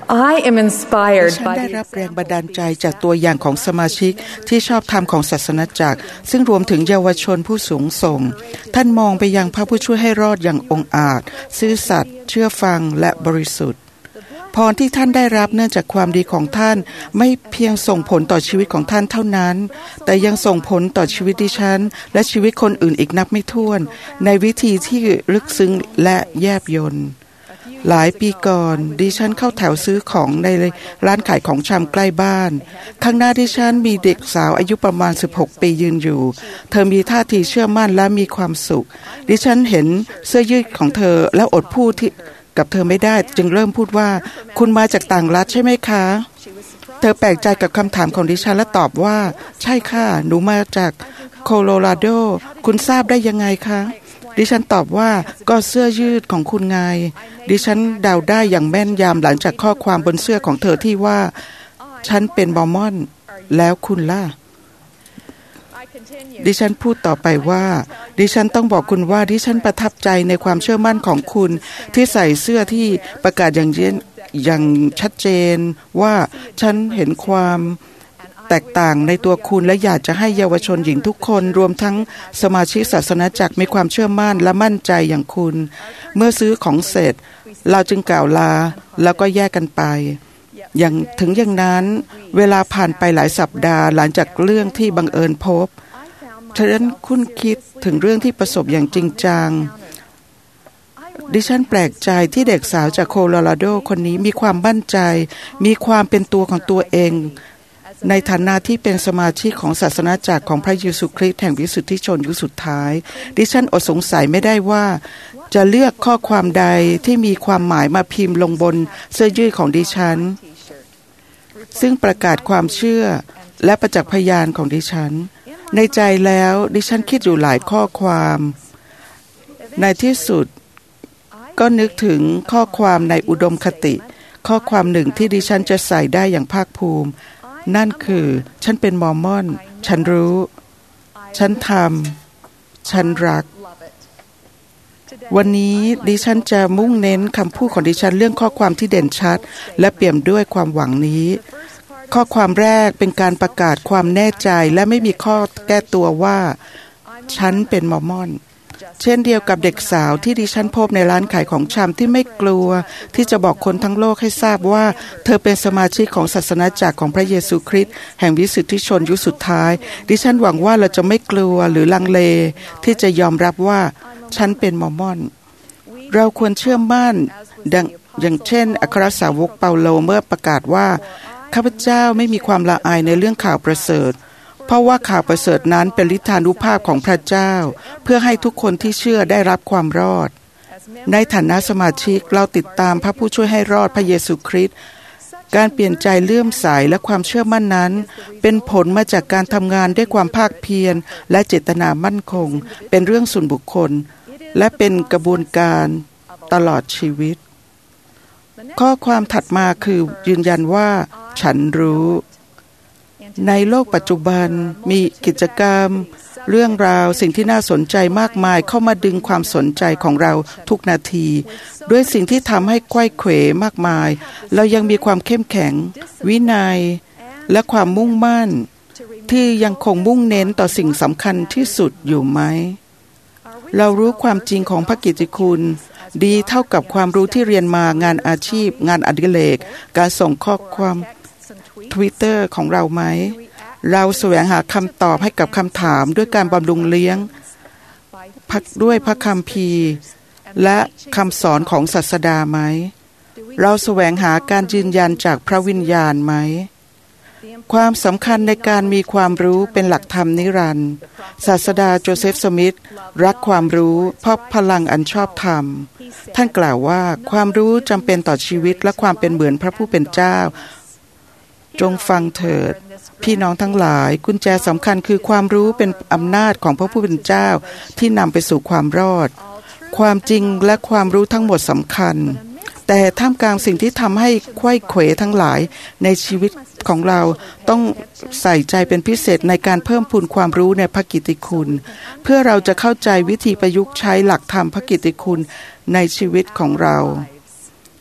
I am inspired ฉันได้รับแรงบันดาลใจจากตัวอย่างของสมาชิกที่ชอบธรรมของศาสนจักรซึ่งรวมถึงเยาวชนผู้สูงส่งท่านมองไปยังพระผู้ช่วยให้รอดอย่างองอาจซื่อสัตย์เชื่อฟังและบริสุทธิ์พรที่ท่านได้รับเนื่องจากความดีของท่านไม่เพียงส่งผลต่อชีวิตของท่านเท่านั้นแต่ยังส่งผลต่อชีวิตดิฉันและชีวิตคนอื่นอีกนับไม่ถ้วนในวิธีที่ลึกซึ้งและแยบยลหลายปีก่อนดิฉันเข้าแถวซื้อของในร้านขายของชำใกล้บ้านข้างหน้าดิฉันมีเด็กสาวอายุประมาณ16 ปียืนอยู่เธอมีท่าทีเชื่อมั่นและมีความสุขดิฉันเห็นเสื้อยืดของเธอแล้วอดพูดกับเธอไม่ได้จึงเริ่มพูดว่าคุณมาจากต่างรัฐใช่ไหมคะเธอแปลกใจกับคำถามของดิฉันและตอบว่าใช่ค่ะหนูมาจากโคโลราโดคุณทราบได้ยังไงคะดิฉันตอบว่าก็เสื้อยืดของคุณไงดิฉันเดาได้อย่างแม่นยำหลังจากข้อความบนเสื้อของเธอที่ว่าฉันเป็นมอร์มอนแล้วคุณล่ะดิฉันพูดต่อไปว่าดิฉันต้องบอกคุณว่าดิฉันประทับใจในความเชื่อมั่นของคุณที่ใส่เสื้อที่ประกาศอย่างชัดเจนว่าฉันเห็นความแตกต่างในตัวคุณและอยากจะให้เยาวชนหญิงทุกคนรวมทั้งสมาชิกศาสนาจักรมีความเชื่อมั่นและมั่นใจอย่างคุณเมื่อซื้อของเสร็จเราจึงกล่าวลาแล้วก็แยกกันไปอย่างนั้นเวลาผ่านไปหลายสัปดาห์หลังจากเรื่องที่บังเอิญพบฉันคุ้นคิดถึงเรื่องที่ประสบอย่างจริงจังดิฉันแปลกใจที่เด็กสาวจากโคโลราโดคนนี้มีความมั่นใจมีความเป็นตัวของตัวเองในฐานะที่เป็นสมาชิกของศาสนาจักรของพระเยซูคริสต์แห่งวิสุทธิชนยุคสุดท้ายดิฉันอดสงสัยไม่ได้ว่าจะเลือกข้อความใดที่มีความหมายมาพิมพ์ลงบนเสื้อยืดของดิฉันซึ่งประกาศความเชื่อและประจักษ์พยานของดิฉันในใจแล้วดิฉันคิดอยู่หลายข้อความในที่สุดก็นึกถึงข้อความในอุดมคติข้อความหนึ่งที่ดิฉันจะใส่ได้อย่างภาคภูมินั่นคือฉันเป็นมอร์มอนฉันรู้ฉันทำฉันรักวันนี้ดิฉันจะมุ่งเน้นคำพูดของดิฉันเรื่องข้อความที่เด่นชัดและเปี่ยมด้วยความหวังนี้ข้อความแรกเป็นการประกาศความแน่ใจและไม่มีข้อแก้ตัวว่าฉันเป็นมอร์มอนเช่นเดียวกับเด็กสาวที่ดิฉันพบในร้านขายของชำที่ไม่กลัวที่จะบอกคนทั้งโลกให้ทราบว่าเธอเป็นสมาชิกของศาสนาจักรของพระเยซูคริสต์แห่งวิสุทธิชนยุคสุดท้ายดิฉันหวังว่าเราจะไม่กลัวหรือลังเลที่จะยอมรับว่าฉันเป็นมอร์มอนเราควรเชื่อมั่นอย่างเช่นอัครสาวกเปาโลเมื่อประกาศว่าข้าพเจ้าไม่มีความละอายในเรื่องข่าวประเสริฐเพราะว่าข่าวประเสริฐนั้นเป็นฤทธานุภาพของพระเจ้าเพื่อให้ทุกคนที่เชื่อได้รับความรอดในฐานะสมาชิกเราติดตามพระผู้ช่วยให้รอดพระเยซูคริสต์การเปลี่ยนใจเลื่อมใสและความเชื่อมั่นนั้นเป็นผลมาจากการทำงานด้วยความภาคเพียรและเจตนามั่นคงเป็นเรื่องส่วนบุคคลและเป็นกระบวนการตลอดชีวิตข้อความถัดมาคือยืนยันว่าฉันรู้ในโลกปัจจุบันมีกิจกรรมเรื่องราวสิ่งที่น่าสนใจมากมายเข้ามาดึงความสนใจของเราทุกนาทีด้วยสิ่งที่ทำให้ไขว้เขวมากมายเรายังมีความเข้มแข็งวินัยและความมุ่งมั่นที่ยังคงมุ่งเน้นต่อสิ่งสำคัญที่สุดอยู่ไหมเรารู้ความจริงของพระกิตติคุณดีเท่ากับความรู้ที่เรียนมางานอาชีพงานอดิเรกการส่งข้อความTwitter ของเราไหมเราแสวงหาคำตอบให้กับคำถามด้วยการบำรุงเลี้ยงด้วยพระคัมภีร์และคำสอนของศาสดาไหมเราแสวงหาการยืนยันจากพระวิญญาณไหมความสำคัญในการมีความรู้เป็นหลักธรรมนิรันดร์ศาสดาโจเซฟสมิธรักความรู้เพราะพลังอันชอบธรรมท่านกล่าวว่าความรู้จำเป็นต่อชีวิตและความเป็นเหมือนพระผู้เป็นเจ้าจงฟังเถิดพี่น้องทั้งหลายกุญแจสำคัญคือความรู้เป็นอำนาจของพระผู้เป็นเจ้าที่นำไปสู่ความรอดความจริงและความรู้ทั้งหมดสำคัญแต่ท่ามกลางสิ่งที่ทำให้ไขว้เขวทั้งหลายในชีวิตของเราต้องใส่ใจเป็นพิเศษในการเพิ่มพูนความรู้ในพระกิตติคุณเพื่อเราจะเข้าใจวิธีประยุกต์ใช้หลักธรรมพระกิตติคุณในชีวิตของเรา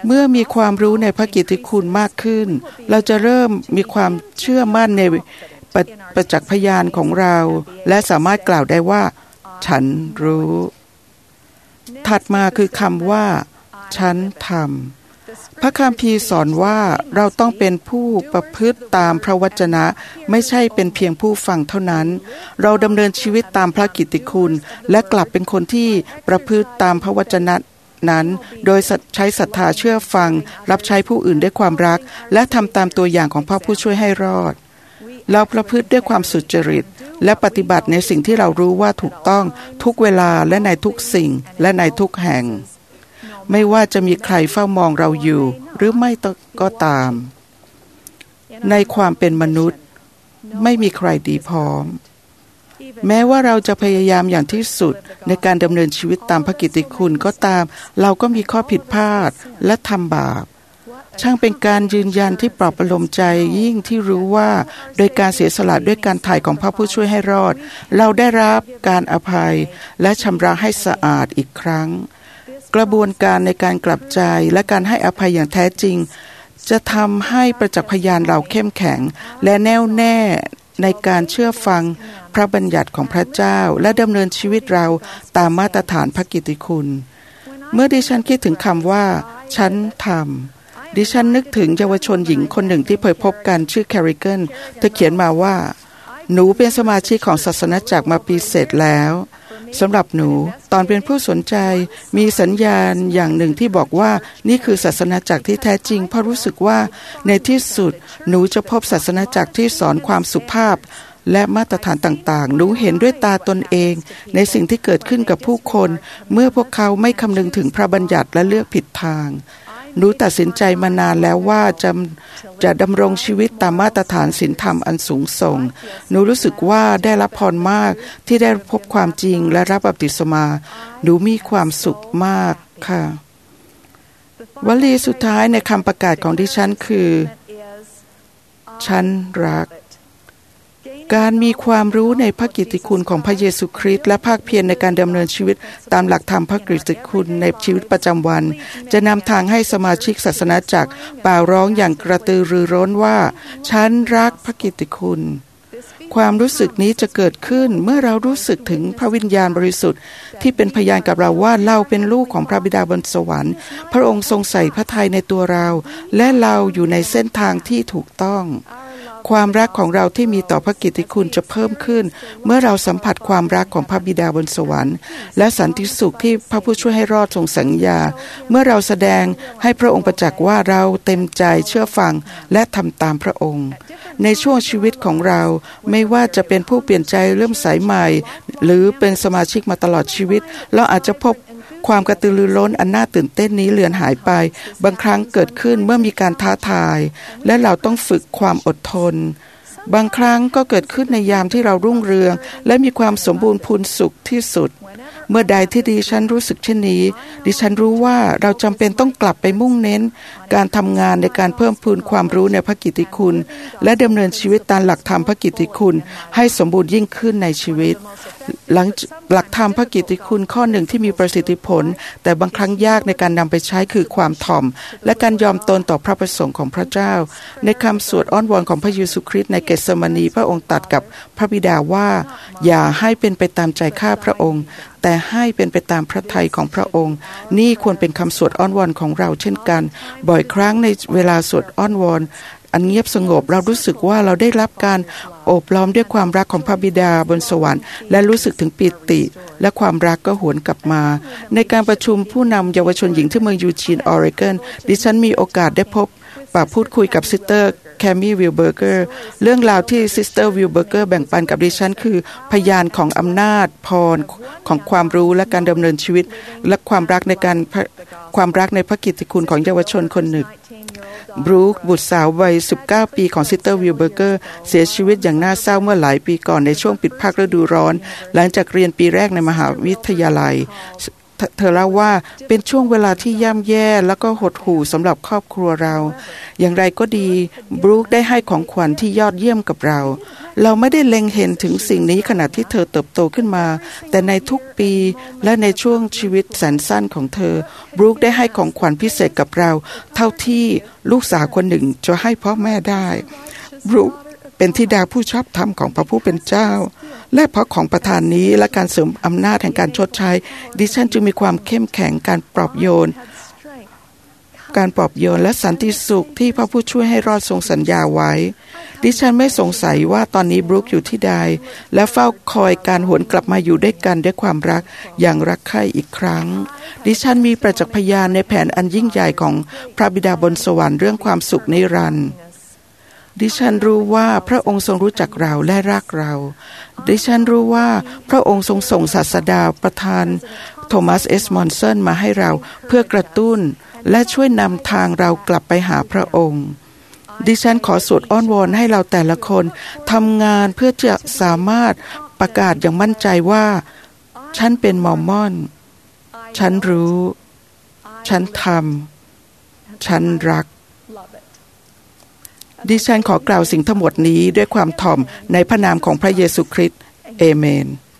เมื่อมีความรู้ในพระกิตติคุณมากขึ้นเราจะเริ่มมีความเชื่อมั่นในประจักษ์พยานของเราและสามารถกล่าวได้ว่าฉันรู้ถัดมาคือคำว่าฉันทำพระคัมภีร์สอนว่าเราต้องเป็นผู้ประพฤติตามพระวจนะไม่ใช่เป็นเพียงผู้ฟังเท่านั้นเราดำเนินชีวิตตามพระกิตติคุณและกลับเป็นคนที่ประพฤติตามพระวจนะนั้นโดยใช้ศรัทธาเชื่อฟังรับใช้ผู้อื่นด้วยความรักและทำตามตัวอย่างของพระผู้ช่วยให้รอดเราประพฤติด้วยความสุจริตและปฏิบัติในสิ่งที่เรารู้ว่าถูกต้องทุกเวลาและในทุกสิ่งและในทุกแห่งไม่ว่าจะมีใครเฝ้ามองเราอยู่หรือไม่ก็ตามในความเป็นมนุษย์ไม่มีใครดีพร้อมแม้ว่าเราจะพยายามอย่างที่สุดในการดำเนินชีวิตตามพระกิตติคุณก็ตามเราก็มีข้อผิดพลาดและทำบาปช่างเป็นการยืนยันที่ปลอบประโลมใจยิ่งที่รู้ว่าโดยการเสียสละด้วยการไถ่ของพระผู้ช่วยให้รอดเราได้รับการอภัยและชำระให้สะอาดอีกครั้งกระบวนการในการกลับใจและการให้อภัยอย่างแท้จริงจะทำให้ประจักษ์พยานเราเข้มแข็งและแน่วแน่ในการเชื่อฟังพระบัญญัติของพระเจ้าและดำเนินชีวิตเราตามมาตรฐานพระกิตติคุณเมื่อดิฉันคิดถึงคำว่าฉันทำดิฉันนึกถึงเยาวชนหญิงคนหนึ่งที่เคยพบกันชื่อแคริเกิลเธอเขียนมาว่าหนูเป็นสมาชิกของศาสนาจักรมาปีเศษแล้วสำหรับหนูตอนเป็นผู้สนใจมีสัญญาณอย่างหนึ่งที่บอกว่านี่คือศาสนาจักรที่แท้จริงเพราะรู้สึกว่าในที่สุดหนูจะพบศาสนาจักรที่สอนความสุภาพและมาตรฐานต่างๆหนูเห็นด้วยตาตนเองในสิ่งที่เกิดขึ้นกับผู้คนเมื่อพวกเขาไม่คำนึงถึงพระบัญญัติและเลือกผิดทางหนูตัดสินใจมานานแล้วว่าจะดำรงชีวิตตามมาตรฐานศีลธรรมอันสูงส่งหนูรู้สึกว่าได้รับพรมากที่ได้พบความจริงและรับบัพติศมาหนูมีความสุขมากค่ะวลีสุดท้ายในคำประกาศของดิฉันคือฉันรักการมีความรู้ในพระกิตติคุณของพระเยซูคริสต์และภาคเพียรในการดำเนินชีวิตตามหลักธรรมพระกิตติคุณในชีวิตประจำวันจะนำทางให้สมาชิกศาสนาจักรเป่าร้องอย่างกระตือรือร้นว่าฉันรักพระกิตติคุณความรู้สึกนี้จะเกิดขึ้นเมื่อเรารู้สึกถึงพระวิญญาณบริสุทธิ์ที่เป็นพยานกับเราว่าเราเป็นลูกของพระบิดาบนสวรรค์พระองค์ทรงใส่พระทัยในตัวเราและเราอยู่ในเส้นทางที่ถูกต้องความรักของเราที่มีต่อพระกิตติคุณจะเพิ่มขึ้นเมื่อเราสัมผัสความรักของพระบิดาบนสวรรค์และสันติสุขที่พระผู้ช่วยให้รอดทรงสัญญาเมื่อเราแสดงให้พระองค์ประจักษ์ว่าเราเต็มใจเชื่อฟังและทำตามพระองค์ในช่วงชีวิตของเราไม่ว่าจะเป็นผู้เปลี่ยนใจเริ่มสายใหม่หรือเป็นสมาชิกมาตลอดชีวิตเราอาจจะพบความกระตือรือร้นอันน่าตื่นเต้นนี้เลือนหายไปบางครั้งเกิดขึ้นเมื่อมีการท้าทายและเราต้องฝึกความอดทนบางครั้งก็เกิดขึ้นในยามที่เรารุ่งเรืองและมีความสมบูรณ์พูนสุขที่สุดเมื่อใดที่ดิฉันรู้สึกเช่นนี้ดิฉันรู้ว่าเราจำเป็นต้องกลับไปมุ่งเน้นการทำงานในการเพิ่มพูนความรู้ในพระกิตติคุณและดำเนินชีวิตตามหลักธรรมพระกิตติคุณให้สมบูรณ์ยิ่งขึ้นในชีวิตหลักธรรมพระกิตติคุณข้อหนึ่งที่มีประสิทธิผลแต่บางครั้งยากในการนำไปใช้คือความถ่อมและการยอมตนต่อพระประสงค์ของพระเจ้าในคำสวดอ้อนวอนของพระเยซูคริสต์ในเกสมานีพระองค์ตรัสกับพระบิดาว่าอย่าให้เป็นไปตามใจข้าพระองค์แต่ให้เป็นไปตามพระทัยของพระองค์นี่ควรเป็นคำสวดอ้อนวอนของเราเช่นกันบ่อยครั้งในเวลาสวดอ้อนวอนอันเงียบสงบเรารู้สึกว่าเราได้รับการโอบล้อมด้วยความรักของพระบิดาบนสวรรค์และรู้สึกถึงปิติและความรักก็หวนกลับมาในการประชุมผู้นำเยาวชนหญิงที่เมืองยูจีนออริกอนดิฉันมีโอกาสได้พบพูดคุยกับซิสเตอร์แคมมี่วิลเบอร์เกอร์เรื่องราวที่ซิสเตอร์วิลเบอร์เกอร์แบ่งปันกับดิฉันคือพยานของอำนาจพรของความรู้และการดำเนินชีวิตและความรักในพระกิตติคุณของเยาวชนคนหนึ่งบรูคบุตรสาววัย19ปีของซิสเตอร์วิลเบอร์เกอร์เสียชีวิตอย่างน่าเศร้าเมื่อหลายปีก่อนในช่วงปิดภาคฤดูร้อนหลังจากเรียนปีแรกในมหาวิทยาลัยเธอเล่าว่าเป็นช่วงเวลาที่ย่ำแย่แล้วก็หดหู่สำหรับครอบครัวเราอย่างไรก็ดีบรูคได้ให้ของขวัญที่ยอดเยี่ยมกับเราเราไม่ได้เล็งเห็นถึงสิ่งนี้ขณะที่เธอเติบโตขึ้นมาแต่ในทุกปีและในช่วงชีวิตแสนสั้นของเธอบรูคได้ให้ของขวัญพิเศษกับเราเท่าที่ลูกสาวคนหนึ่งจะให้พ่อแม่ได้บรูคเป็นธิดาผู้ชอบธรรมของพระผู้เป็นเจ้าและเพราะของประทานนี้และการเสริมอำนาจแห่งการชดใช้ดิฉันจึงมีความเข้มแข็งการปลอบโยนและสันติสุขที่พระผู้ช่วยให้รอดทรงสัญญาไว้ดิฉันไม่สงสัยว่าตอนนี้บรูคอยู่ที่ใดและเฝ้าคอยการหวนกลับมาอยู่ด้วยกันด้วยความรักอย่างรักใคร่อีกครั้งดิฉันมีประจักษ์พยานในแผนอันยิ่งใหญ่ของพระบิดาบนสวรรค์เรื่องความสุขนิรันดร์ดิฉันรู้ว่าพระองค์ทรงรู้จักเราและรักเราดิฉันรู้ว่าพระองค์ทรงส่งศาสดาประธานโทมัสเอสมอนสันมาให้เราเพื่อกระตุ้นและช่วยนำทางเรากลับไปหาพระองค์ดิฉันขอสวดอ้อนวอนให้เราแต่ละคนทำงานเพื่อจะสามารถประกาศอย่างมั่นใจว่าฉันเป็นมอร์มอนฉันรู้ฉันทำฉันรักดิฉันขอกล่าวสิ่งทั้งหมดนี้ด้วยความถ่อมในพระนามของพระเยซูคริสต์เอเมน